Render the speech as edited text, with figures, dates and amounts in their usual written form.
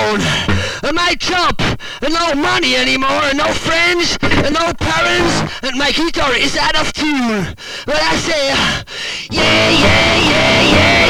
alone. And my job, and no money anymore, and no friends, and no parents, and my guitar is out of tune. But I say, yeah, yeah, yeah, yeah.